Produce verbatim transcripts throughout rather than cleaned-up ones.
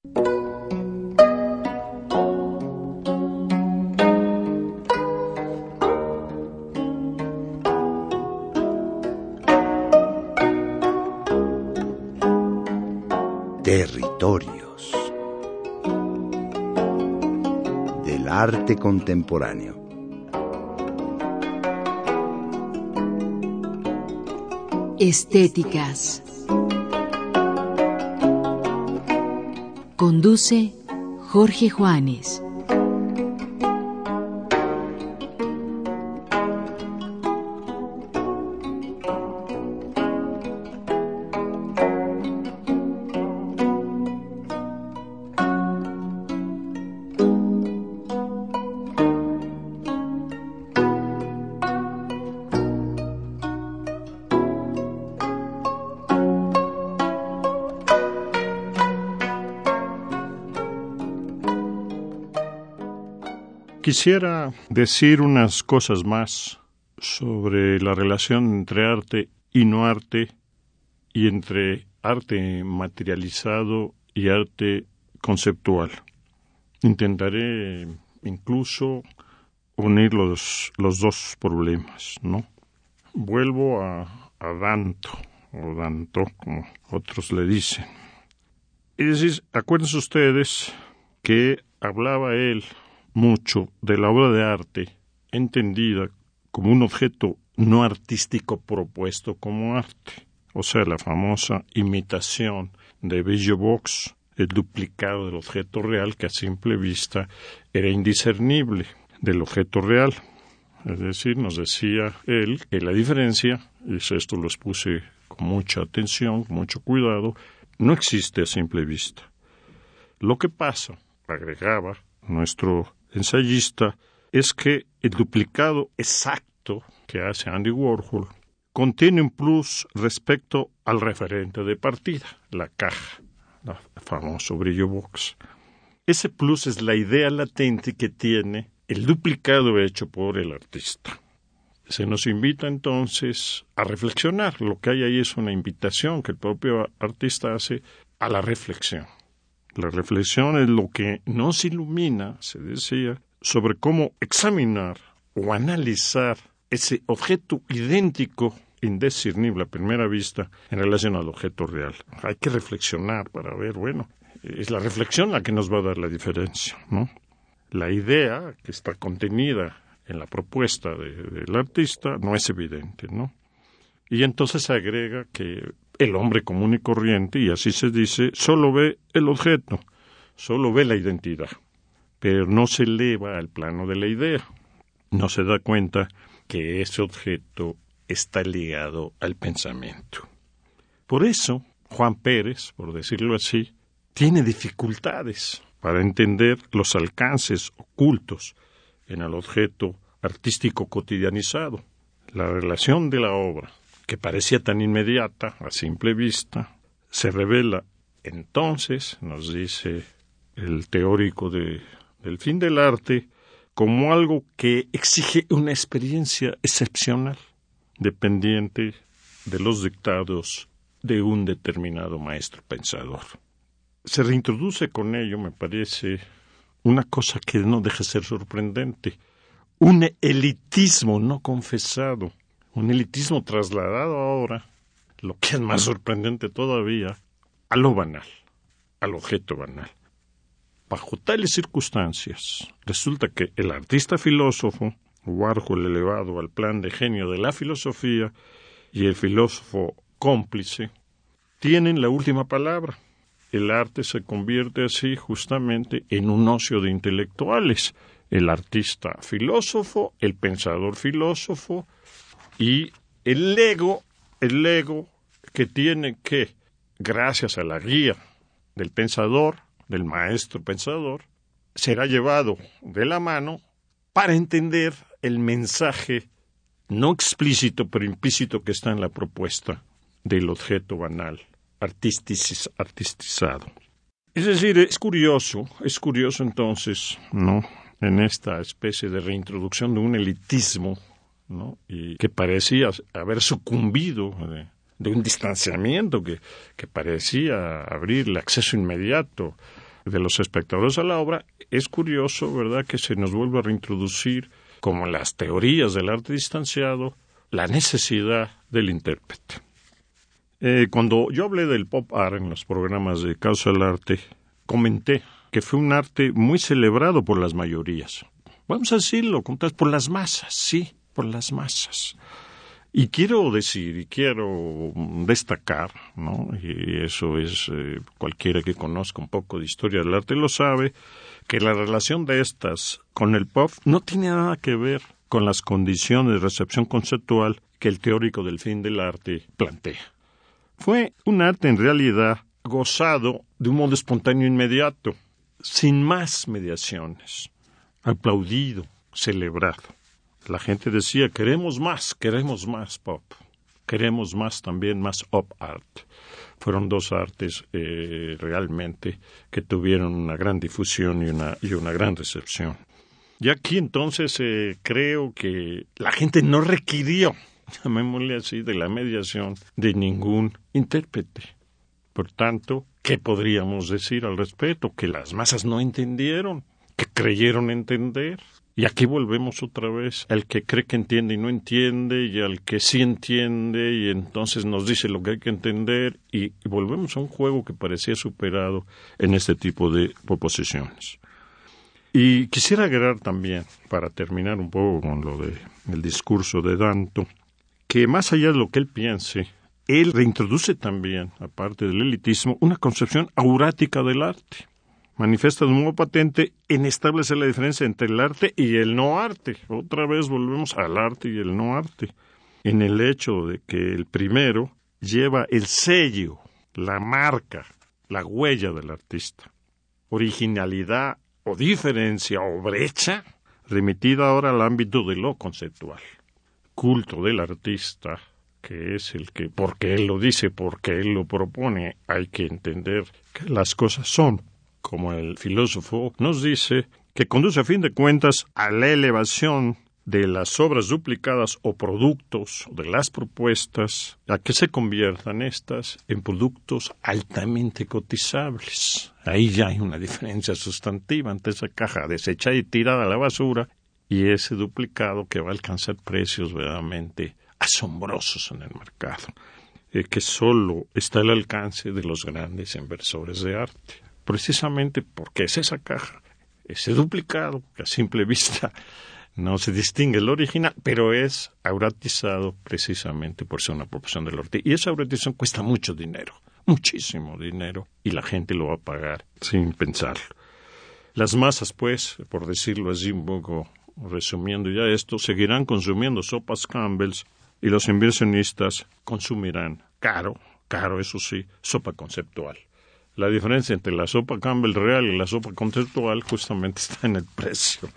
Territorios del arte contemporáneo. Estéticas. Conduce Jorge Juanes. Quisiera decir unas cosas más sobre la relación entre arte y no arte, y entre arte materializado y arte conceptual. Intentaré incluso unir los, los dos problemas, ¿no? Vuelvo a, a Danto, o Danto, como otros le dicen. Es decir, acuérdense ustedes que hablaba él mucho de la obra de arte entendida como un objeto no artístico propuesto como arte, o sea, la famosa imitación de Belle-Box, el duplicado del objeto real que a simple vista era indiscernible del objeto real. Es decir, nos decía él que la diferencia, y esto lo expuse con mucha atención, con mucho cuidado, no existe a simple vista. Lo que pasa, agregaba nuestro ensayista, es que el duplicado exacto que hace Andy Warhol contiene un plus respecto al referente de partida, la caja, el famoso brillo box. Ese plus es la idea latente que tiene el duplicado hecho por el artista. Se nos invita entonces a reflexionar. Lo que hay ahí es una invitación que el propio artista hace a la reflexión. La reflexión es lo que nos ilumina, se decía, sobre cómo examinar o analizar ese objeto idéntico, indiscernible a primera vista, en relación al objeto real. Hay que reflexionar para ver, bueno, es la reflexión la que nos va a dar la diferencia, ¿no? La idea que está contenida en la propuesta de, del artista no es evidente, ¿no? Y entonces se agrega que el hombre común y corriente, y así se dice, solo ve el objeto, solo ve la identidad, pero no se eleva al plano de la idea. No se da cuenta que ese objeto está ligado al pensamiento. Por eso, Juan Pérez, por decirlo así, tiene dificultades para entender los alcances ocultos en el objeto artístico cotidianizado. La relación de la obra, que parecía tan inmediata a simple vista, se revela entonces, nos dice el teórico de, del fin del arte, como algo que exige una experiencia excepcional, dependiente de los dictados de un determinado maestro pensador. Se reintroduce con ello, me parece, una cosa que no deja de ser sorprendente, un elitismo no confesado, un elitismo trasladado ahora, lo que es más sorprendente todavía, a lo banal, al objeto banal. Bajo tales circunstancias, resulta que el artista filósofo, Warhol elevado al plan de genio de la filosofía, y el filósofo cómplice, tienen la última palabra. El arte se convierte así justamente en un ocio de intelectuales. El artista filósofo, el pensador filósofo, y el ego, el ego que tiene que, gracias a la guía del pensador, del maestro pensador, será llevado de la mano para entender el mensaje no explícito pero implícito que está en la propuesta del objeto banal, artisticis, artistizado. Es decir, es curioso, es curioso entonces, ¿no?, en esta especie de reintroducción de un elitismo, ¿no?, y que parecía haber sucumbido de, de un distanciamiento que, que parecía abrirle acceso inmediato de los espectadores a la obra, es curioso, ¿verdad?, que se nos vuelva a reintroducir, como en las teorías del arte distanciado, la necesidad del intérprete. Eh, cuando yo hablé del pop art en los programas de Causa del Arte, comenté que fue un arte muy celebrado por las mayorías. Vamos a decirlo, por las masas, sí, por las masas. Y quiero decir, y quiero destacar, ¿no?, y eso es, eh, cualquiera que conozca un poco de historia del arte lo sabe, que la relación de estas con el pop no tiene nada que ver con las condiciones de recepción conceptual que el teórico del fin del arte plantea. Fue un arte en realidad gozado de un modo espontáneo inmediato, sin más mediaciones, aplaudido, celebrado. La gente decía, queremos más, queremos más pop, queremos más también, más op art. Fueron dos artes eh, realmente que tuvieron una gran difusión y una, y una gran recepción. Y aquí entonces eh, creo que la gente no requirió, llamémosle así, de la mediación de ningún intérprete. Por tanto, ¿qué podríamos decir al respecto? Que las masas no entendieron, que creyeron entender. Y aquí volvemos otra vez al que cree que entiende y no entiende, y al que sí entiende, y entonces nos dice lo que hay que entender, y, y volvemos a un juego que parecía superado en este tipo de proposiciones. Y quisiera agregar también, para terminar un poco con lo de el discurso de Danto, que más allá de lo que él piense, él reintroduce también, aparte del elitismo, una concepción aurática del arte. Manifiesta de un modo patente en establecer la diferencia entre el arte y el no arte. Otra vez volvemos al arte y el no arte. En el hecho de que el primero lleva el sello, la marca, la huella del artista. Originalidad o diferencia o brecha, remitida ahora al ámbito de lo conceptual. Culto del artista, que es el que, porque él lo dice, porque él lo propone, hay que entender que las cosas son, como el filósofo nos dice, que conduce a fin de cuentas a la elevación de las obras duplicadas o productos de las propuestas, a que se conviertan estas en productos altamente cotizables. Ahí ya hay una diferencia sustantiva entre esa caja deshecha y tirada a la basura y ese duplicado que va a alcanzar precios verdaderamente asombrosos en el mercado, eh, que solo está al alcance de los grandes inversores de arte. Precisamente porque es esa caja, ese duplicado, que a simple vista no se distingue el original, pero es auratizado precisamente por ser una proporción del arte. Y esa auratización cuesta mucho dinero, muchísimo dinero, y la gente lo va a pagar sin pensarlo. Las masas, pues, por decirlo así un poco, resumiendo ya esto, seguirán consumiendo sopas Campbell's y los inversionistas consumirán caro, caro eso sí, sopa conceptual. La diferencia entre la sopa Campbell real y la sopa conceptual justamente está en el precio.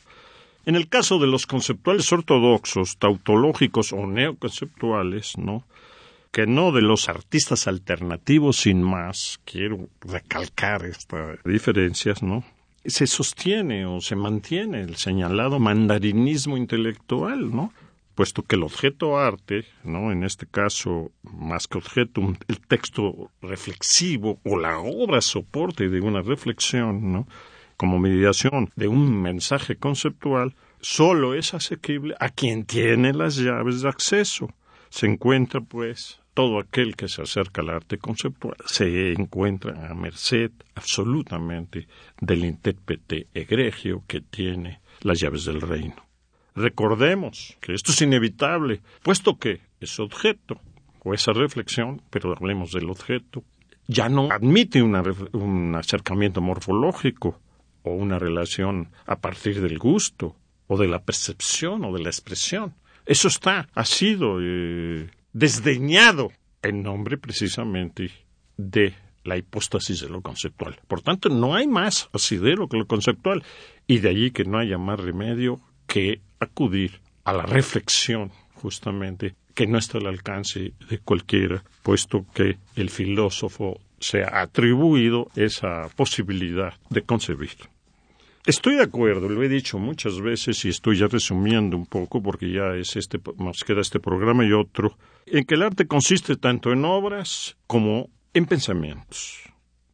En el caso de los conceptuales ortodoxos, tautológicos o neoconceptuales, ¿no?, que no de los artistas alternativos sin más, quiero recalcar estas diferencias, ¿no?, se sostiene o se mantiene el señalado mandarinismo intelectual, ¿no?, puesto que el objeto arte, ¿no?, en este caso, más que objeto, el texto reflexivo o la obra soporte de una reflexión, ¿no?, como mediación de un mensaje conceptual, solo es asequible a quien tiene las llaves de acceso. Se encuentra, pues, todo aquel que se acerca al arte conceptual, se encuentra a merced absolutamente del intérprete egregio que tiene las llaves del reino. Recordemos que esto es inevitable, puesto que ese objeto o esa reflexión, pero hablemos del objeto, ya no admite una, un acercamiento morfológico o una relación a partir del gusto o de la percepción o de la expresión. Eso está, ha sido eh, desdeñado en nombre precisamente de la hipóstasis de lo conceptual. Por tanto, no hay más asidero que lo conceptual, y de allí que no haya más remedio que acudir a la reflexión, justamente, que no está al alcance de cualquiera, puesto que el filósofo se ha atribuido esa posibilidad de concebir. Estoy de acuerdo, lo he dicho muchas veces y estoy ya resumiendo un poco porque ya es este, nos queda este programa y otro, en que el arte consiste tanto en obras como en pensamientos.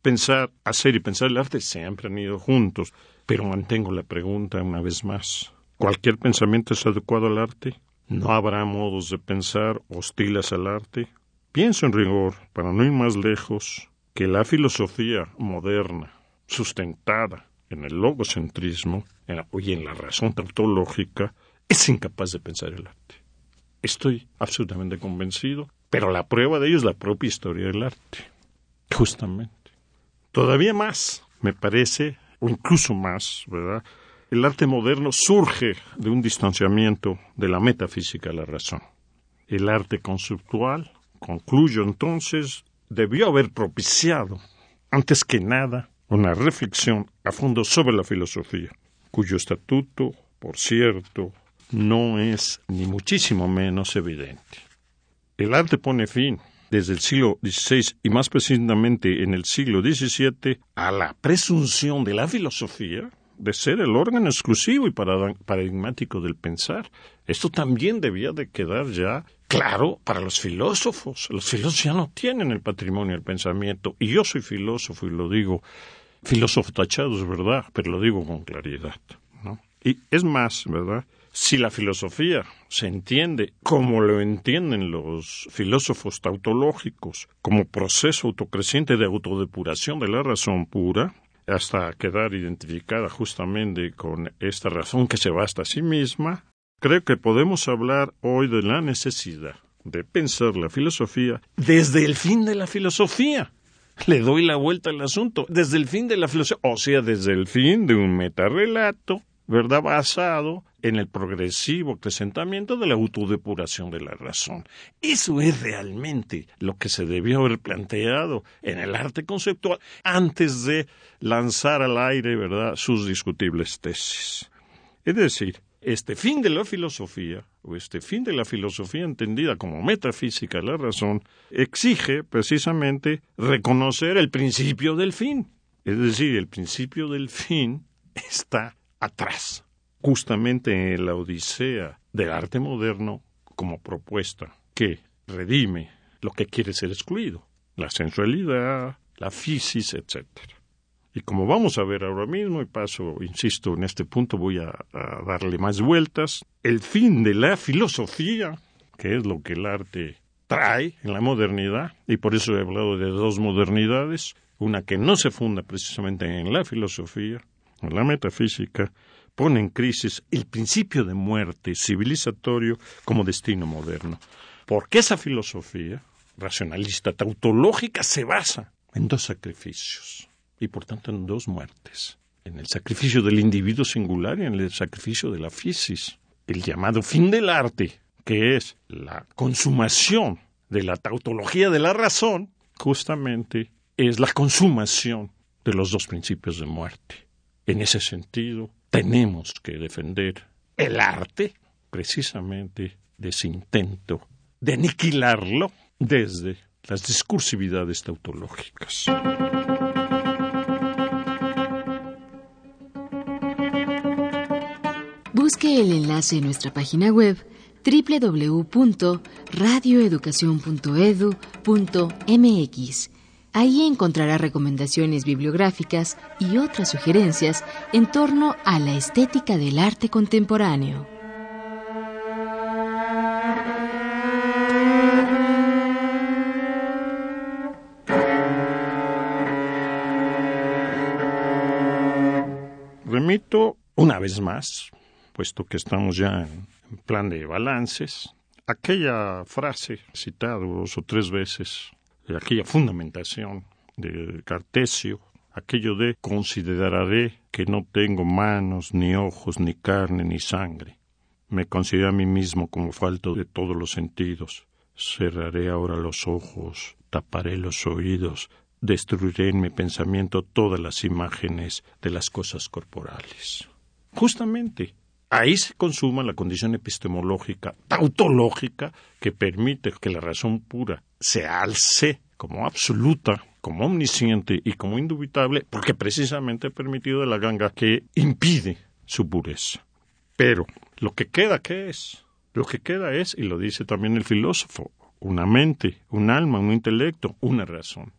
pensar, hacer y pensar el arte siempre han ido juntos, pero mantengo la pregunta una vez más. ¿Cualquier pensamiento es adecuado al arte? ¿No habrá modos de pensar hostiles al arte? Pienso en rigor, para no ir más lejos, que la filosofía moderna, sustentada en el logocentrismo en la, y en la razón tautológica, es incapaz de pensar el arte. Estoy absolutamente convencido, pero la prueba de ello es la propia historia del arte. Justamente. Todavía más, me parece, o incluso más, ¿verdad? El arte moderno surge de un distanciamiento de la metafísica de la razón. El arte conceptual, concluyo entonces, debió haber propiciado, antes que nada, una reflexión a fondo sobre la filosofía, cuyo estatuto, por cierto, no es ni muchísimo menos evidente. El arte pone fin, desde el siglo dieciséis y más precisamente en el siglo diecisiete, a la presunción de la filosofía de ser el órgano exclusivo y paradigmático del pensar. Esto también debía de quedar ya claro para los filósofos. Los filósofos ya no tienen el patrimonio del pensamiento, y yo soy filósofo y lo digo, filósofo tachado es verdad, pero lo digo con claridad, ¿no? Y es más, ¿verdad? Si la filosofía se entiende como lo entienden los filósofos tautológicos, como proceso autocreciente de autodepuración de la razón pura, hasta quedar identificada justamente con esta razón que se basta a sí misma, creo que podemos hablar hoy de la necesidad de pensar la filosofía desde el fin de la filosofía. Le doy la vuelta al asunto, desde el fin de la filosofía, o sea, desde el fin de un metarrelato, ¿verdad?, basado en el progresivo acrecentamiento de la autodepuración de la razón. Eso es realmente lo que se debió haber planteado en el arte conceptual antes de lanzar al aire, ¿verdad?, sus discutibles tesis. Es decir, este fin de la filosofía, o este fin de la filosofía entendida como metafísica de la razón, exige precisamente reconocer el principio del fin. Es decir, el principio del fin está atrás, justamente en la odisea del arte moderno como propuesta que redime lo que quiere ser excluido, la sensualidad, la fisis, etcétera. Y como vamos a ver ahora mismo, y paso, insisto, en este punto voy a, a darle más vueltas, el fin de la filosofía, que es lo que el arte trae en la modernidad, y por eso he hablado de dos modernidades, una que no se funda precisamente en la filosofía, en la metafísica, pone en crisis el principio de muerte civilizatorio como destino moderno. Porque esa filosofía racionalista, tautológica, se basa en dos sacrificios y por tanto en dos muertes. En el sacrificio del individuo singular y en el sacrificio de la fisis. El llamado fin del arte, que es la consumación de la tautología de la razón, justamente es la consumación de los dos principios de muerte. En ese sentido, tenemos que defender el arte precisamente de ese intento de aniquilarlo desde las discursividades tautológicas. Busque el enlace en nuestra página web doble u doble u doble u punto radio educación punto e d u punto m x. Ahí encontrará recomendaciones bibliográficas y otras sugerencias en torno a la estética del arte contemporáneo. Remito una vez más, puesto que estamos ya en plan de balances, aquella frase citada dos o tres veces, aquella fundamentación de Cartesio, aquello de consideraré que no tengo manos, ni ojos, ni carne, ni sangre. Me considero a mí mismo como falto de todos los sentidos. Cerraré ahora los ojos, taparé los oídos, destruiré en mi pensamiento todas las imágenes de las cosas corporales. Justamente, ahí se consuma la condición epistemológica, tautológica, que permite que la razón pura se alce como absoluta, como omnisciente y como indubitable, porque precisamente ha permitido la ganga que impide su pureza. Pero lo que queda, ¿qué es? Lo que queda es, y lo dice también el filósofo, una mente, un alma, un intelecto, una razón.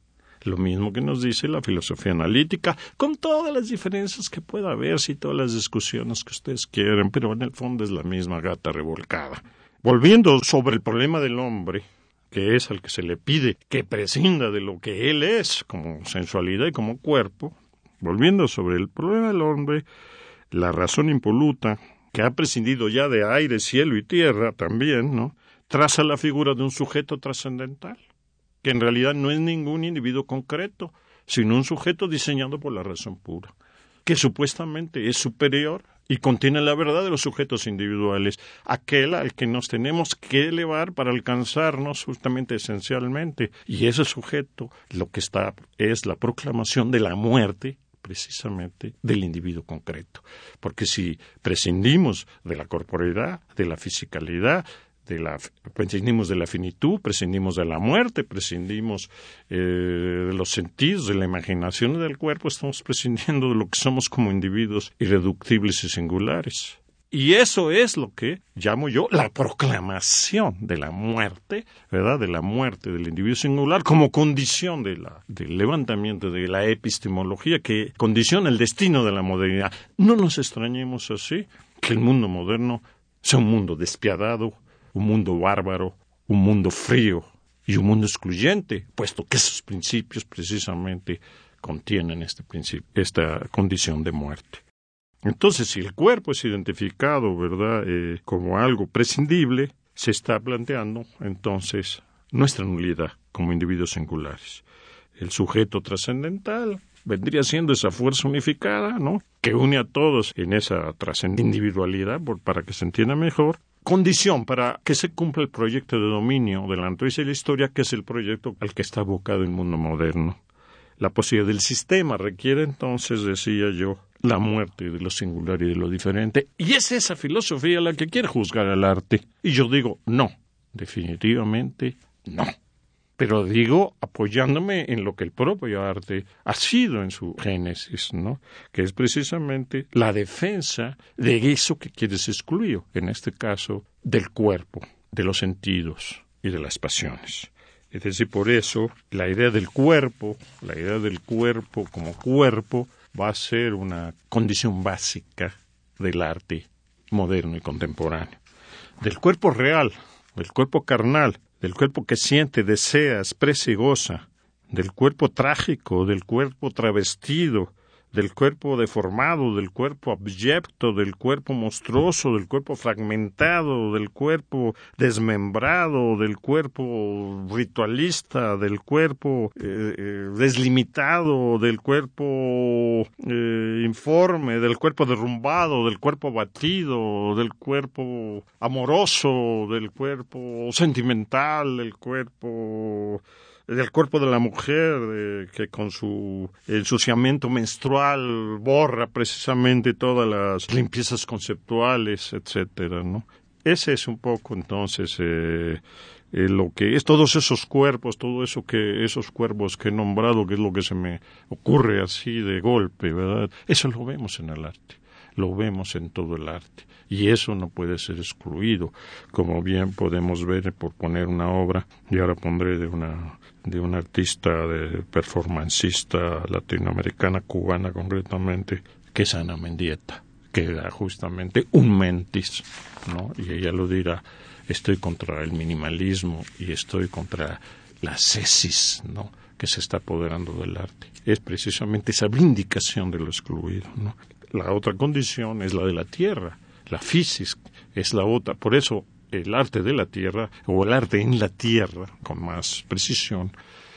Lo mismo que nos dice la filosofía analítica, con todas las diferencias que pueda haber, y todas las discusiones que ustedes quieran, pero en el fondo es la misma gata revolcada. Volviendo sobre el problema del hombre, que es al que se le pide que prescinda de lo que él es, como sensualidad y como cuerpo, volviendo sobre el problema del hombre, la razón impoluta, que ha prescindido ya de aire, cielo y tierra también, ¿no?, traza la figura de un sujeto trascendental, que en realidad no es ningún individuo concreto, sino un sujeto diseñado por la razón pura, que supuestamente es superior y contiene la verdad de los sujetos individuales, aquel al que nos tenemos que elevar para alcanzarnos justamente esencialmente. Y ese sujeto lo que está es la proclamación de la muerte, precisamente, del individuo concreto. Porque si prescindimos de la corporeidad, de la fisicalidad, de la, prescindimos de la finitud, prescindimos de la muerte, prescindimos eh, de los sentidos, de la imaginación y del cuerpo, estamos prescindiendo de lo que somos como individuos irreductibles y singulares. Y eso es lo que llamo yo la proclamación de la muerte, ¿verdad?, de la muerte del individuo singular como condición de la, del levantamiento de la epistemología que condiciona el destino de la modernidad. No nos extrañemos así que el mundo moderno sea un mundo despiadado, un mundo bárbaro, un mundo frío y un mundo excluyente, puesto que esos principios precisamente contienen este principio, esta condición de muerte. Entonces, si el cuerpo es identificado, ¿verdad?, eh, como algo prescindible, se está planteando entonces nuestra nulidad como individuos singulares. El sujeto trascendental vendría siendo esa fuerza unificada, ¿no?, que une a todos en esa individualidad, por, para que se entienda mejor, condición para que se cumpla el proyecto de dominio de la naturaleza y la historia, que es el proyecto al que está abocado el mundo moderno. La posibilidad del sistema requiere entonces, decía yo, la muerte de lo singular y de lo diferente, y es esa filosofía la que quiere juzgar al arte. Y yo digo, no, definitivamente no. Pero digo apoyándome en lo que el propio arte ha sido en su génesis, ¿no?, que es precisamente la defensa de eso que quieres excluir, en este caso del cuerpo, de los sentidos y de las pasiones. Es decir, por eso la idea del cuerpo, la idea del cuerpo como cuerpo, va a ser una condición básica del arte moderno y contemporáneo. Del cuerpo real, del cuerpo carnal, del cuerpo que siente, desea, expresa y goza, del cuerpo trágico, del cuerpo travestido, del cuerpo deformado, del cuerpo abyecto, del cuerpo monstruoso, del cuerpo fragmentado, del cuerpo desmembrado, del cuerpo ritualista, del cuerpo eh, eh, deslimitado, del cuerpo eh, informe, del cuerpo derrumbado, del cuerpo abatido, del cuerpo amoroso, del cuerpo sentimental, del cuerpo... del cuerpo de la mujer, eh, que con su ensuciamiento menstrual borra precisamente todas las limpiezas conceptuales, etcétera, ¿no? Ese es un poco entonces eh, eh, lo que es todos esos cuerpos, todo eso que esos cuerpos que he nombrado, que es lo que se me ocurre así de golpe, ¿verdad? Eso lo vemos en el arte, lo vemos en todo el arte. Y eso no puede ser excluido, como bien podemos ver por poner una obra, y ahora pondré de una de una artista, de performancista latinoamericana, cubana concretamente, que es Ana Mendieta, que era justamente un mentis, ¿no? Y ella lo dirá, estoy contra el minimalismo y estoy contra la ascesis, ¿no?, que se está apoderando del arte. Es precisamente esa vindicación de lo excluido, ¿no? La otra condición es la de la tierra. La physis es la otra, por eso el arte de la tierra, o el arte en la tierra, con más precisión,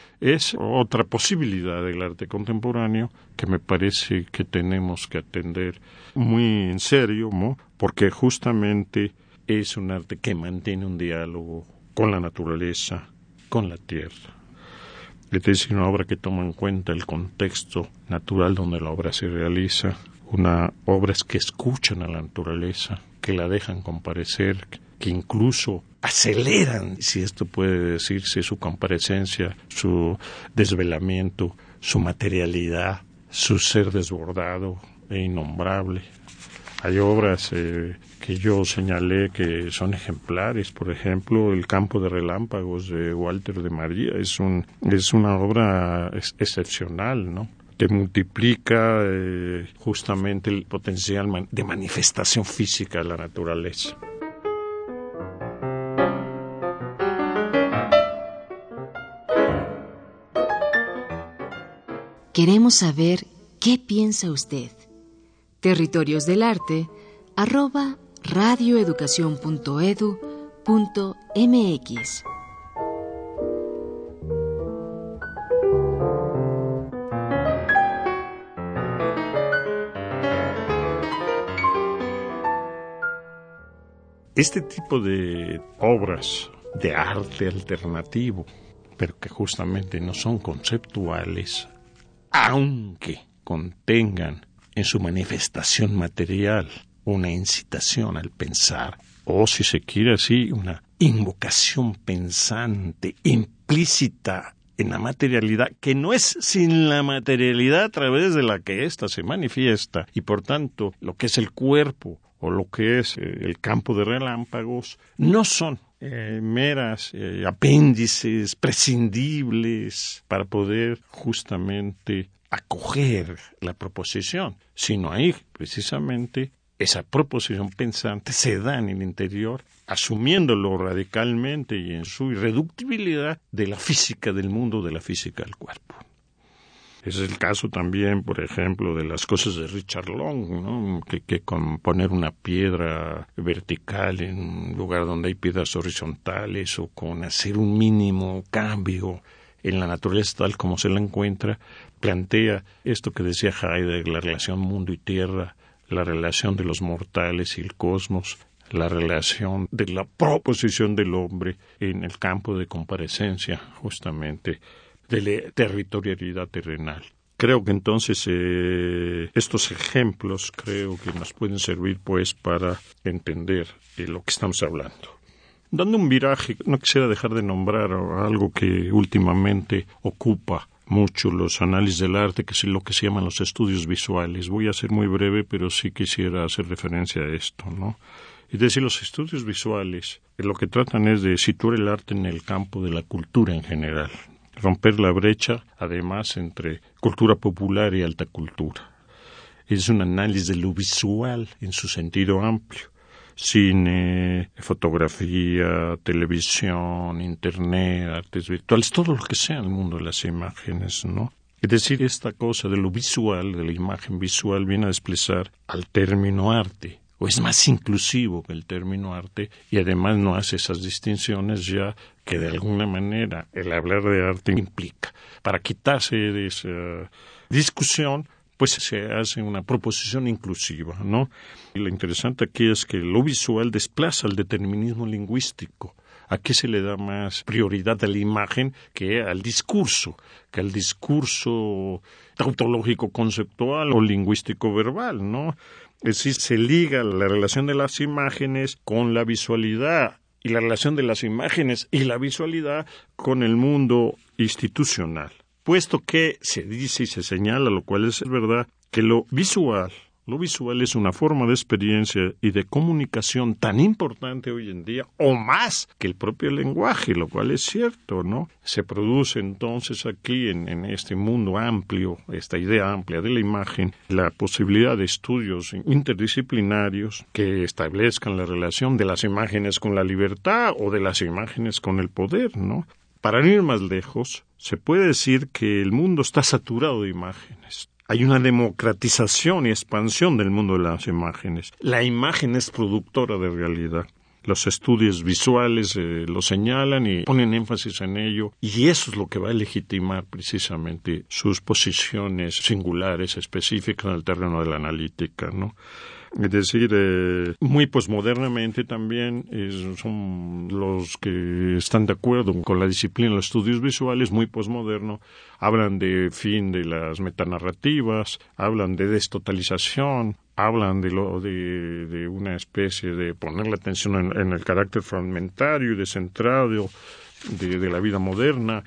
es otra posibilidad del arte contemporáneo que me parece que tenemos que atender muy en serio, ¿no?, porque justamente es un arte que mantiene un diálogo con la naturaleza, con la tierra. Es decir, una obra que toma en cuenta el contexto natural donde la obra se realiza, una obras que escuchan a la naturaleza, que la dejan comparecer, que incluso aceleran, si esto puede decirse, su comparecencia, su desvelamiento, su materialidad, su ser desbordado e innombrable. Hay obras eh, que yo señalé que son ejemplares. Por ejemplo, El campo de relámpagos de Walter de María es un es una obra ex- excepcional, ¿no? Que multiplica eh, justamente el potencial man- de manifestación física de la naturaleza. Queremos saber qué piensa usted. Territorios del Arte, arroba radioeducación punto edu punto mx. Este tipo de obras de arte alternativo, pero que justamente no son conceptuales, aunque contengan en su manifestación material una incitación al pensar, o si se quiere así, una invocación pensante implícita en la materialidad, que no es sin la materialidad a través de la que ésta se manifiesta, y por tanto lo que es el cuerpo o lo que es eh, el campo de relámpagos, no son eh, meras eh, apéndices prescindibles para poder justamente acoger la proposición, sino ahí precisamente esa proposición pensante se da en el interior, asumiéndolo radicalmente y en su irreductibilidad de la física del mundo, de la física del cuerpo. Es el caso también, por ejemplo, de las cosas de Richard Long, ¿no? que, que con poner una piedra vertical en un lugar donde hay piedras horizontales, o con hacer un mínimo cambio en la naturaleza tal como se la encuentra, plantea esto que decía Heidegger, la relación mundo y tierra, la relación de los mortales y el cosmos, la relación de la proposición del hombre en el campo de comparecencia, justamente, de la territorialidad terrenal. Creo que entonces eh, estos ejemplos creo que nos pueden servir pues para entender eh, lo que estamos hablando. Dando un viraje, no quisiera dejar de nombrar algo que últimamente ocupa mucho los análisis del arte, que es lo que se llaman los estudios visuales. Voy a ser muy breve, pero sí quisiera hacer referencia a esto, ¿no? Es decir, los estudios visuales eh, lo que tratan es de situar el arte en el campo de la cultura en general, romper la brecha, además, entre cultura popular y alta cultura. Es un análisis de lo visual en su sentido amplio. Cine, fotografía, televisión, internet, artes virtuales, todo lo que sea el mundo de las imágenes, ¿no? Es decir, esta cosa de lo visual, de la imagen visual, viene a desplazar al término arte, o es más inclusivo que el término arte, y además no hace esas distinciones ya que de alguna manera el hablar de arte implica. Para quitarse de esa discusión, pues se hace una proposición inclusiva, ¿no? Y lo interesante aquí es que lo visual desplaza el determinismo lingüístico. Aquí se le da más prioridad a la imagen que al discurso, que al discurso tautológico conceptual o lingüístico verbal, ¿no? Es decir, se liga la relación de las imágenes con la visualidad y la relación de las imágenes y la visualidad con el mundo institucional. Puesto que se dice y se señala, lo cual es verdad, que lo visual, lo visual es una forma de experiencia y de comunicación tan importante hoy en día, o más que el propio lenguaje, lo cual es cierto, ¿no? Se produce entonces aquí, en, en este mundo amplio, esta idea amplia de la imagen, la posibilidad de estudios interdisciplinarios que establezcan la relación de las imágenes con la libertad o de las imágenes con el poder, ¿no? Para no ir más lejos, se puede decir que el mundo está saturado de imágenes. Hay una democratización y expansión del mundo de las imágenes. La imagen es productora de realidad. Los estudios visuales eh, lo señalan y ponen énfasis en ello, y eso es lo que va a legitimar precisamente sus posiciones singulares, específicas en el terreno de la analítica, ¿no? Es decir, eh, muy posmodernamente también es, son los que están de acuerdo con la disciplina de los estudios visuales, muy posmoderno, hablan de fin de las metanarrativas, hablan de destotalización, hablan de, lo, de, de una especie de poner la atención en, en el carácter fragmentario y descentrado de, de la vida moderna,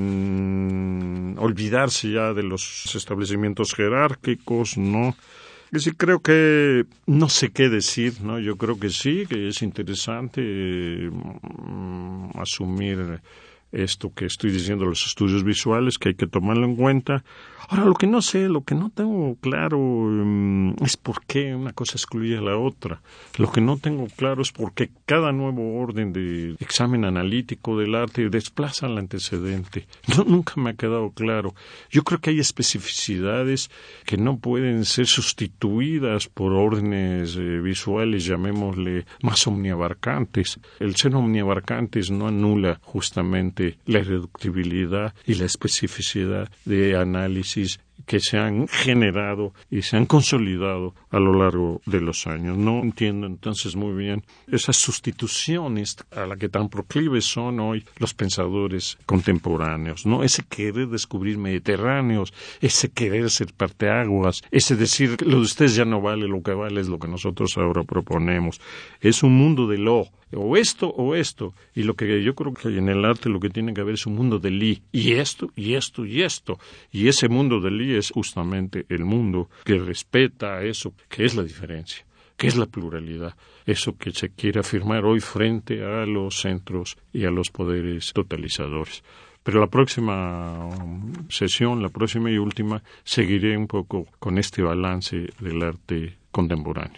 en olvidarse ya de los establecimientos jerárquicos, ¿no? Sí, creo que no sé qué decir, ¿no? Yo creo que sí, que es interesante eh, asumir esto que estoy diciendo, los estudios visuales, que hay que tomarlo en cuenta. Ahora, lo que no sé, lo que no tengo claro um, es por qué una cosa excluye a la otra. Lo que no tengo claro es por qué cada nuevo orden de examen analítico del arte desplaza al antecedente. No, nunca me ha quedado claro. Yo creo que hay especificidades que no pueden ser sustituidas por órdenes eh, visuales, llamémosle, más omniabarcantes. El ser omniabarcantes no anula justamente la irreductibilidad y la especificidad de análisis que se han generado y se han consolidado a lo largo de los años. No entiendo entonces muy bien esas sustituciones a las que tan proclives son hoy los pensadores contemporáneos, ¿no? Ese querer descubrir mediterráneos, ese querer ser parteaguas, ese decir lo de ustedes ya no vale, lo que vale es lo que nosotros ahora proponemos. Es un mundo de lo, o esto o esto, y lo que yo creo que en el arte lo que tiene que haber es un mundo de li, y esto, y esto, y esto, y ese mundo de li es justamente el mundo que respeta eso, que es la diferencia, que es la pluralidad, eso que se quiere afirmar hoy frente a los centros y a los poderes totalizadores. Pero la próxima sesión, la próxima y última, seguiré un poco con este balance del arte contemporáneo.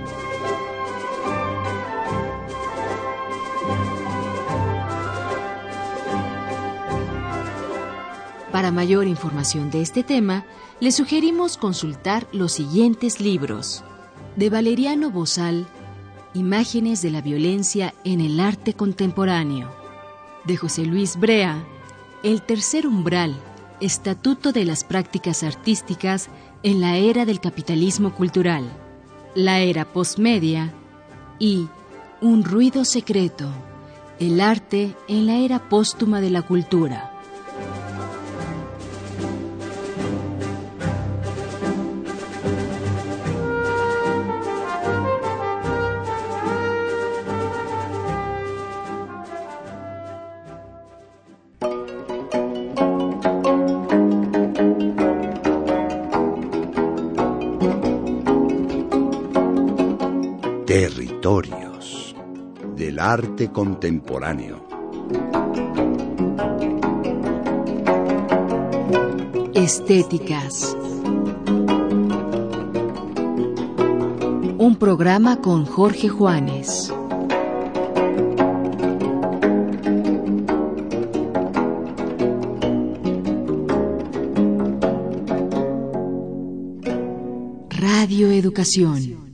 Para mayor información de este tema, le sugerimos consultar los siguientes libros. De Valeriano Bozal, Imágenes de la violencia en el arte contemporáneo. De José Luis Brea, El tercer umbral, Estatuto de las prácticas artísticas en la era del capitalismo cultural, la era postmedia y Un ruido secreto, el arte en la era póstuma de la cultura. Territorios del arte contemporáneo. Estéticas. Un programa con Jorge Juanes. Radio Educación.